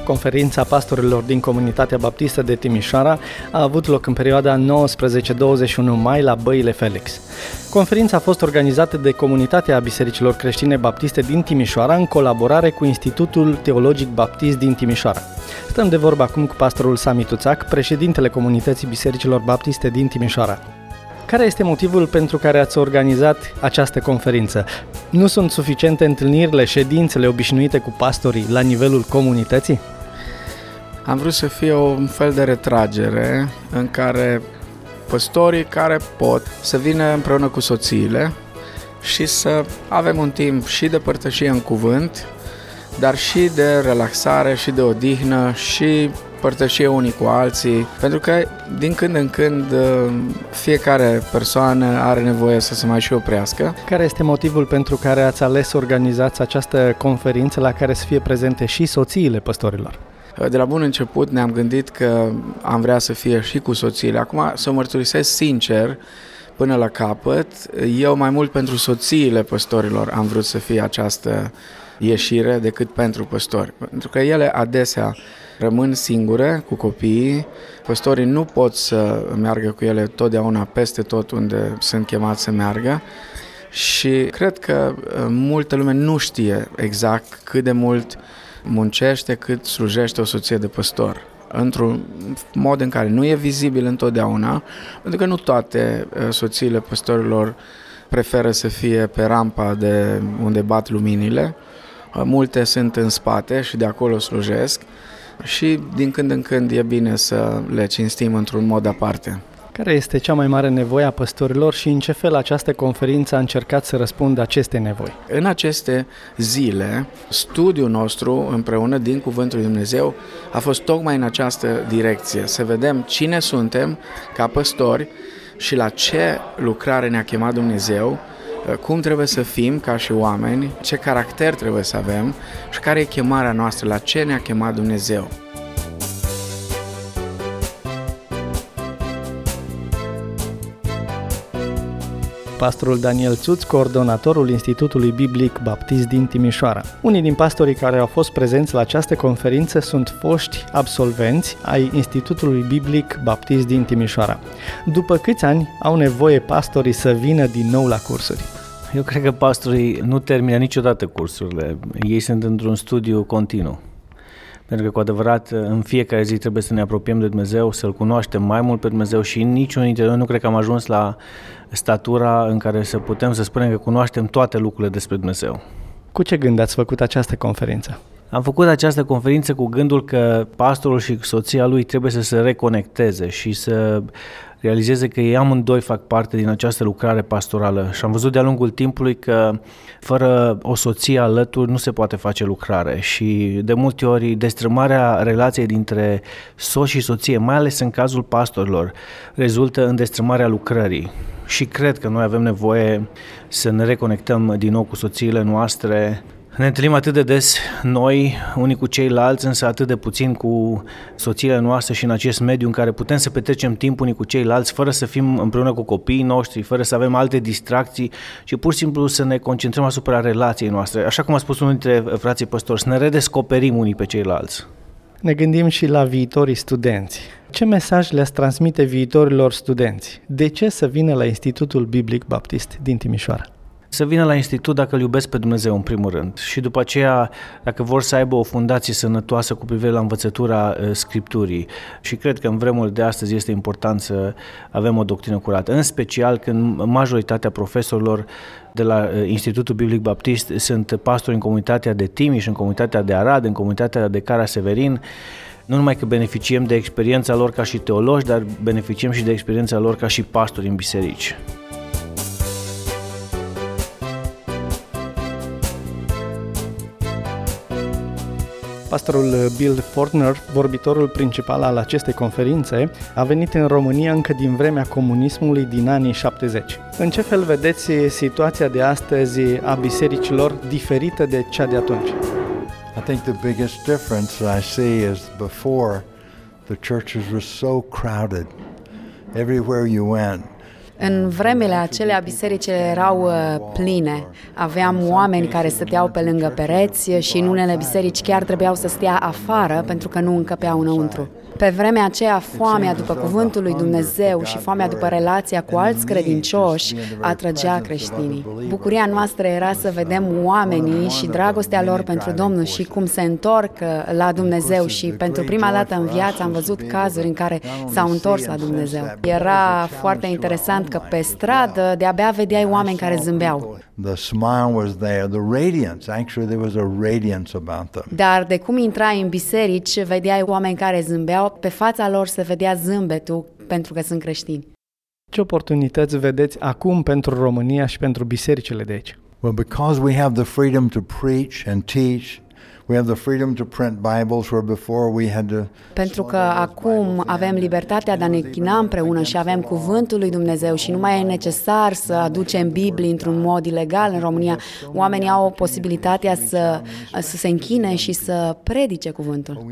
Conferința pastorilor din Comunitatea Baptistă de Timișoara a avut loc în perioada 19-21 mai la Băile Felix. Conferința a fost organizată de Comunitatea Bisericilor Creștine Baptiste din Timișoara în colaborare cu Institutul Teologic Baptist din Timișoara. Stăm de vorbă acum cu pastorul Sami Tuțac, președintele Comunității Bisericilor Baptiste din Timișoara. Care este motivul pentru care ați organizat această conferință? Nu sunt suficiente întâlnirile, ședințele obișnuite cu pastorii la nivelul comunității? Am vrut să fie un fel de retragere în care păstorii care pot să vină împreună cu soțiile și să avem un timp și de părtășie în cuvânt, dar și de relaxare și de odihnă și părtășie unii cu alții, pentru că din când în când fiecare persoană are nevoie să se mai și oprească. Care este motivul pentru care ați ales să organizați această conferință la care să fie prezente și soțiile păstorilor? De la bun început ne-am gândit că am vrea să fie și cu soțiile. Acum, să mărturisesc sincer, până la capăt, eu mai mult pentru soțiile păstorilor am vrut să fie această ieșire decât pentru păstori. Pentru că ele adesea rămân singure cu copiii, păstorii nu pot să meargă cu ele totdeauna peste tot unde sunt chemați să meargă și cred că multă lume nu știe exact cât de mult muncește, cât slujește o soție de păstor. Într-un mod în care nu e vizibil întotdeauna, pentru că nu toate soțiile păstorilor preferă să fie pe rampa de unde bat luminile. Multe sunt în spate și de acolo slujesc și din când în când e bine să le cinstim într-un mod aparte. Care este cea mai mare nevoie a păstorilor și în ce fel această conferință a încercat să răspundă aceste nevoi? În aceste zile, studiul nostru împreună din Cuvântul lui Dumnezeu a fost tocmai în această direcție, să vedem cine suntem ca păstori și la ce lucrare ne-a chemat Dumnezeu, cum trebuie să fim ca și oameni, ce caracter trebuie să avem și care e chemarea noastră, la ce ne-a chemat Dumnezeu. Pastorul Daniel Țuț, coordonatorul Institutului Biblic Baptist din Timișoara. Unii din pastorii care au fost prezenți la această conferință sunt foști absolvenți ai Institutului Biblic Baptist din Timișoara. După câți ani au nevoie pastorii să vină din nou la cursuri? Eu cred că pastorii nu termină niciodată cursurile. Ei sunt într-un studiu continuu. Pentru că, cu adevărat, în fiecare zi trebuie să ne apropiem de Dumnezeu, să-L cunoaștem mai mult pe Dumnezeu și niciunul dintre noi nu cred că am ajuns la statura în care să putem să spunem că cunoaștem toate lucrurile despre Dumnezeu. Cu ce gând ați făcut această conferință? Am făcut această conferință cu gândul că pastorul și soția lui trebuie să se reconecteze și să realizeze că ei amândoi fac parte din această lucrare pastorală și am văzut de-a lungul timpului că fără o soție alături nu se poate face lucrare și de multe ori destrămarea relației dintre soț și soție, mai ales în cazul pastorilor, rezultă în destrămarea lucrării. Și cred că noi avem nevoie să ne reconectăm din nou cu soțiile noastre. Ne întâlnim atât de des noi, unii cu ceilalți, însă atât de puțin cu soțiile noastre și în acest mediu în care putem să petrecem timp unii cu ceilalți, fără să fim împreună cu copiii noștri, fără să avem alte distracții, ci pur și simplu să ne concentrăm asupra relației noastre. Așa cum a spus unul dintre frații păstori, să ne redescoperim unii pe ceilalți. Ne gândim și la viitorii studenți. Ce mesaj le-ați transmite viitorilor studenți? De ce să vină la Institutul Biblic Baptist din Timișoara? Să vină la institut dacă îl iubesc pe Dumnezeu în primul rând și după aceea dacă vor să aibă o fundație sănătoasă cu privire la învățătura Scripturii. Și cred că în vremurile de astăzi este important să avem o doctrină curată, în special când majoritatea profesorilor de la Institutul Biblic Baptist sunt pastori în comunitatea de Timiș, în comunitatea de Arad, în comunitatea de Cara Severin. Nu numai că beneficiem de experiența lor ca și teologi, dar beneficiem și de experiența lor ca și pastori în biserici. Pastorul Bill Fortner, vorbitorul principal al acestei conferințe, a venit în România încă din vremea comunismului din anii 70. În ce fel vedeți situația de astăzi a bisericilor diferită de cea de atunci? I think the biggest difference I see is before the churches were so crowded. Everywhere you went, În vremele acelea, bisericile erau pline. Aveam oameni care stăteau pe lângă pereți și în unele biserici chiar trebuiau să stea afară pentru că nu încăpeau înăuntru. Pe vremea aceea, foamea după cuvântul lui Dumnezeu și foamea după relația cu alți credincioși atrăgea creștinii. Bucuria noastră era să vedem oamenii și dragostea lor pentru Domnul și cum se întorc la Dumnezeu și pentru prima dată în viață am văzut cazuri în care s-au întors la Dumnezeu. Era foarte interesant că pe stradă de-abia vedeai oameni care zâmbeau. The smile was there, the radiance. Actually, there was a radiance about them. Dar de cum intrai în biserici, vedeai oameni care zâmbeau, pe fața lor se vedea zâmbetul pentru că sunt creștini. Ce oportunități vedeți acum pentru România și pentru bisericile de aici? Well, because we have the freedom to preach and teach, we have the freedom to print Bibles where before we had to. Pentru că acum avem libertatea de a ne închina împreună și avem cuvântul lui Dumnezeu și nu mai e necesar să aducem Biblii într-un mod ilegal în România. Oamenii au posibilitatea să se închine și să predice cuvântul.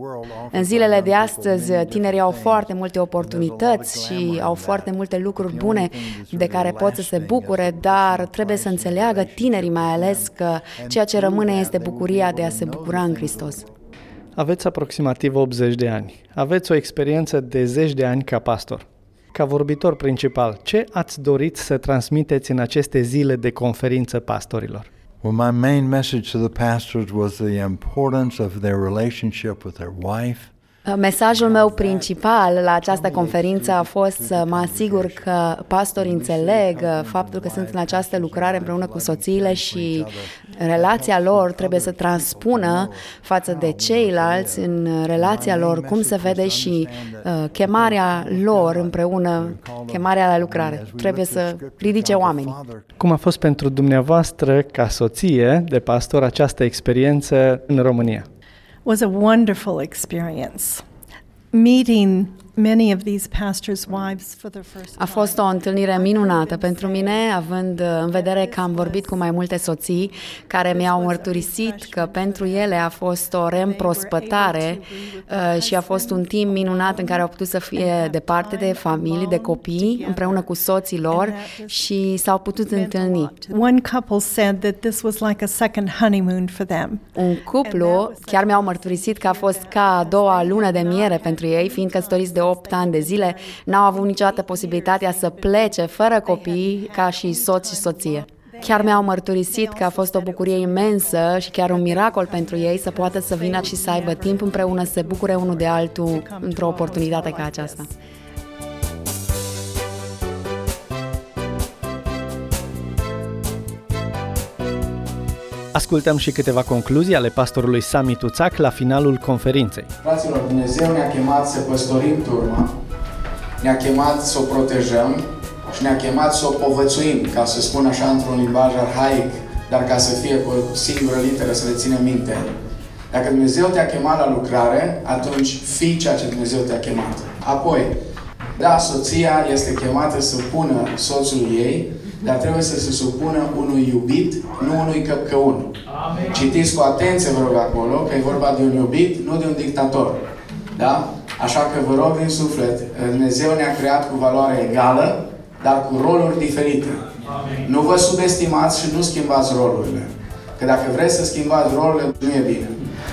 În zilele de astăzi, tinerii au foarte multe oportunități și au foarte multe lucruri bune de care pot să se bucure, dar trebuie să înțeleagă tinerii mai ales că ceea ce rămâne este bucuria de a se bucura în Hristos. Aveți aproximativ 80 de ani. Aveți o experiență de 10 de ani ca pastor. Ca vorbitor principal, ce ați dorit să transmiteți în aceste zile de conferință pastorilor? Well, my main message to the pastors was the importance of their relationship with their wife. Mesajul meu principal la această conferință a fost să mă asigur că pastorii înțeleg faptul că sunt în această lucrare împreună cu soțiile și relația lor trebuie să transpună față de ceilalți în relația lor, cum se vede și chemarea lor împreună, chemarea la lucrare. Trebuie să ridice oamenii. Cum a fost pentru dumneavoastră, ca soție de pastor, această experiență în România? Was a wonderful experience. Meeting many of these pastors' wives for the first time. A fost o întâlnire minunată pentru mine, având în vedere că am vorbit cu mai multe soții care mi-au mărturisit că pentru ele a fost o reîmprospătare și a fost un timp minunat în care au putut să fie departe de familie, de copii, împreună cu soții lor și s-au putut întâlni. One couple said that this was like a second honeymoon for them. Un cuplu chiar mi-au mărturisit că a fost ca a doua lună de miere pentru ei, fiind căsătoriți de 8 ani de zile, n-au avut niciodată posibilitatea să plece fără copii ca și soț și soție. Chiar mi-au mărturisit că a fost o bucurie imensă și chiar un miracol pentru ei să poată să vină și să aibă timp împreună, să se bucure unul de altul într-o oportunitate ca aceasta. Ascultăm și câteva concluzii ale pastorului Sami Tuțac la finalul conferinței. Fraților, Dumnezeu ne-a chemat să păstorim turma, ne-a chemat să o protejăm și ne-a chemat să o povățuim, ca să spun așa într-un limbaj arhaic, dar ca să fie cu o singură literă să le ținem minte. Dacă Dumnezeu te-a chemat la lucrare, atunci fii ceea ce Dumnezeu te-a chemat. Apoi, da, soția este chemată să pună soțul ei, dar trebuie să se supună unui iubit, nu unui căpcăun. Citiți cu atenție, vă rog, acolo, că e vorba de un iubit, nu de un dictator. Da? Așa că vă rog din suflet, Dumnezeu ne-a creat cu valoare egală, dar cu roluri diferite. Nu vă subestimați și nu schimbați rolurile. Că dacă vreți să schimbați rolurile, nu e bine.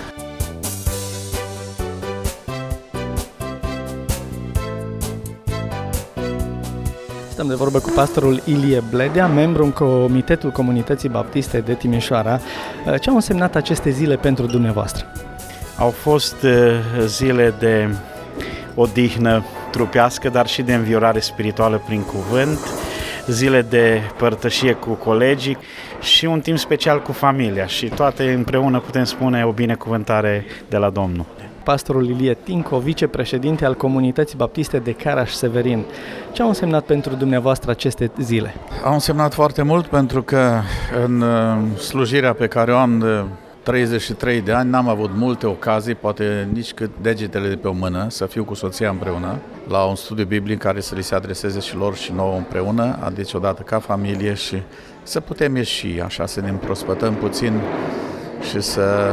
Stăm de vorbă cu pastorul Ilie Bledea, membru în Comitetul Comunității Baptiste de Timișoara. Ce au însemnat aceste zile pentru dumneavoastră? Au fost zile de odihnă trupească, dar și de înviorare spirituală prin cuvânt, zile de părtășie cu colegii și un timp special cu familia și toate împreună putem spune o binecuvântare de la Domnul. Pastorul Ilie Tinco, vicepreședinte al Comunității Baptiste de Caraș-Severin. Ce au însemnat pentru dumneavoastră aceste zile? Au însemnat foarte mult pentru că în slujirea pe care o am de 33 de ani n-am avut multe ocazii, poate nici cât degetele de pe o mână, să fiu cu soția împreună la un studiu biblic care să li se adreseze și lor și nouă împreună, adică odată ca familie și să putem ieși așa, să ne împrospătăm puțin și să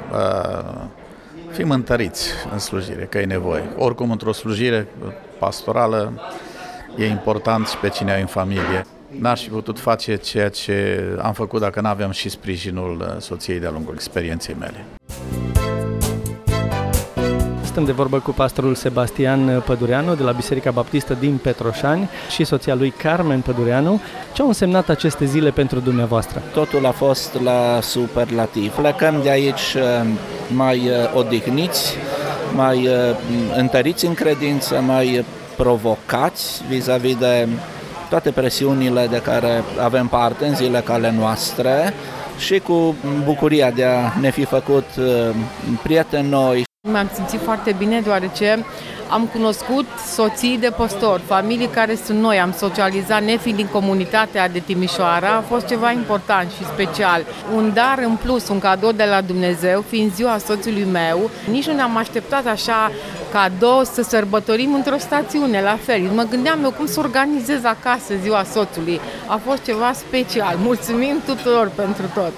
fim întăriți în slujire, că e nevoie. Oricum, într-o slujire pastorală e important și pe cine ai în familie. N-aș fi putut face ceea ce am făcut dacă n-aveam și sprijinul soției de-a lungul experienței mele. Stăm de vorbă cu pastorul Sebastian Pădureanu de la Biserica Baptistă din Petroșani și soția lui Carmen Pădureanu. Ce au însemnat aceste zile pentru dumneavoastră? Totul a fost la superlativ. Plecăm de aici mai odihniți, mai întăriți în credință, mai provocați vis-a-vis de toate presiunile de care avem parte în zile ca ale noastre și cu bucuria de a ne fi făcut prieteni noi. M-am simțit foarte bine deoarece am cunoscut soții de păstori, familii care sunt noi, am socializat nefiind din comunitatea de Timișoara, a fost ceva important și special. Un dar în plus, un cadou de la Dumnezeu, fiind ziua soțului meu, nici nu ne-am așteptat așa cadou să sărbătorim într-o stațiune, la fel. Mă gândeam eu cum să organizez acasă ziua soțului. A fost ceva special. Mulțumim tuturor pentru tot!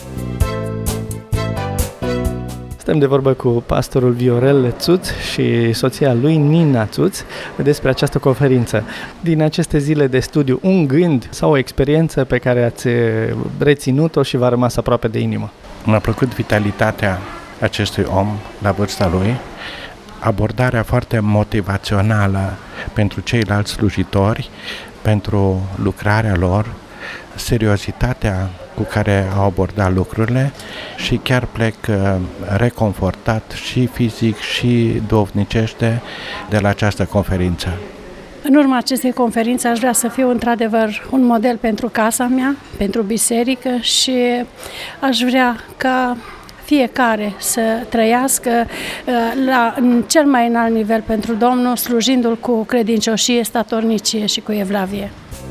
Stăm de vorbă cu pastorul Viorel Țuț și soția lui Nina Țuț despre această conferință. Din aceste zile de studiu, un gând sau o experiență pe care ați reținut-o și v-a rămas aproape de inimă? Mi-a plăcut vitalitatea acestui om la vârsta lui, abordarea foarte motivațională pentru ceilalți slujitori, pentru lucrarea lor, seriozitatea cu care au abordat lucrurile și chiar plec reconfortat și fizic și duhovnicește de la această conferință. În urma acestei conferințe aș vrea să fiu într-adevăr un model pentru casa mea, pentru biserică și aș vrea ca fiecare să trăiască în cel mai înalt nivel pentru Domnul, slujindu-L cu credincioșie, statornicie și cu evlavie.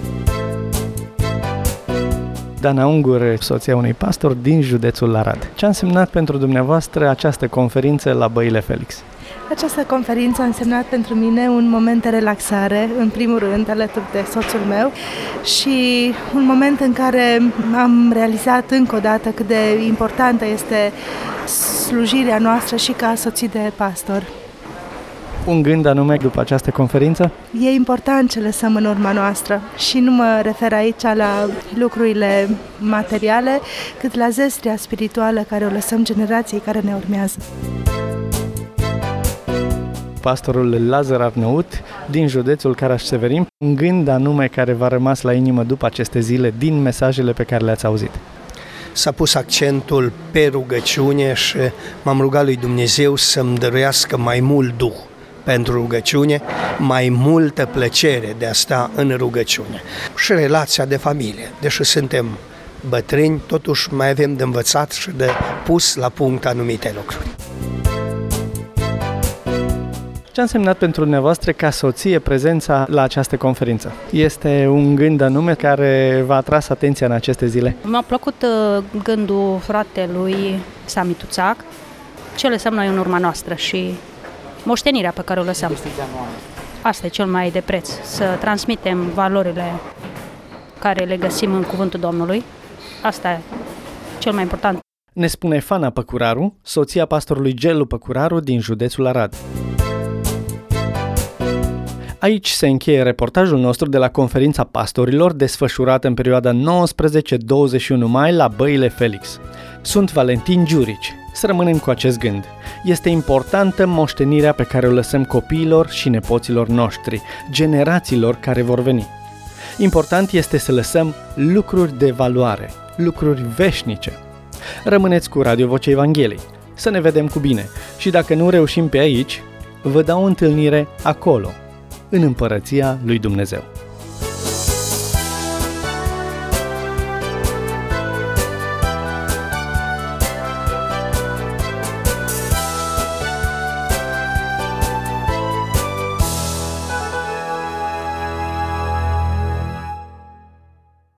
Dana Ungur, soția unui pastor din județul Arad. Ce a însemnat pentru dumneavoastră această conferință la Băile Felix? Această conferință a însemnat pentru mine un moment de relaxare, în primul rând, alături de soțul meu și un moment în care am realizat încă o dată cât de importantă este slujirea noastră și ca soții de pastor. Un gând anume după această conferință? E important ce lăsăm în urma noastră și nu mă refer aici la lucrurile materiale, cât la zestrea spirituală care o lăsăm generației care ne urmează. Pastorul Lazar Arnăut din județul Caraș-Severin, un gând anume care v-a rămas la inimă după aceste zile din mesajele pe care le-ați auzit? S-a pus accentul pe rugăciune și m-am rugat lui Dumnezeu să-mi dăruiască mai mult duh pentru rugăciune, mai multă plăcere de a sta în rugăciune. Și relația de familie, deși suntem bătrâni, totuși mai avem de învățat și de pus la punct anumite lucruri. Ce a însemnat pentru dumneavoastră ca soție prezența la această conferință? Este un gând anume care v-a atras atenția în aceste zile? Mi-a plăcut gândul fratelui Sami Tuțac, ce lăsăm noi în urma noastră și moștenirea pe care o lăsăm. Asta e cel mai de preț, să transmitem valorile care le găsim în cuvântul Domnului. Asta e cel mai important. Ne spune Fana Păcuraru, soția pastorului Gelu Păcuraru din județul Arad. Aici se încheie reportajul nostru de la conferința pastorilor desfășurată în perioada 19-21 mai la Băile Felix. Sunt Valentin Giurici. Să rămânem cu acest gând. Este importantă moștenirea pe care o lăsăm copiilor și nepoților noștri, generațiilor care vor veni. Important este să lăsăm lucruri de valoare, lucruri veșnice. Rămâneți cu Radio Vocea Evangheliei. Să ne vedem cu bine și dacă nu reușim pe aici, vă dau o întâlnire acolo, în Împărăția lui Dumnezeu.